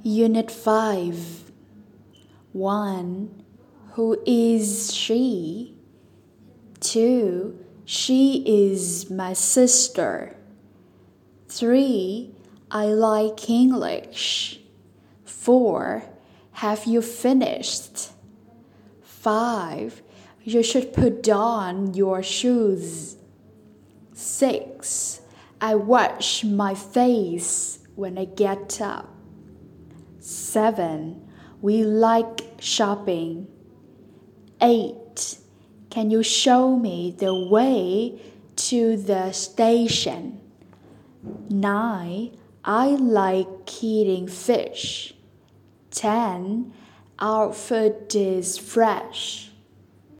Unit 5. 1. Who is she? 2. She is my sister. 3. I like English. 4. Have you finished? 5. You should put on your shoes. 6. I wash my face when I get up. 7. We like shopping. 8. Can you show me the way to the station? 9. I like eating fish. 10. Our food is fresh.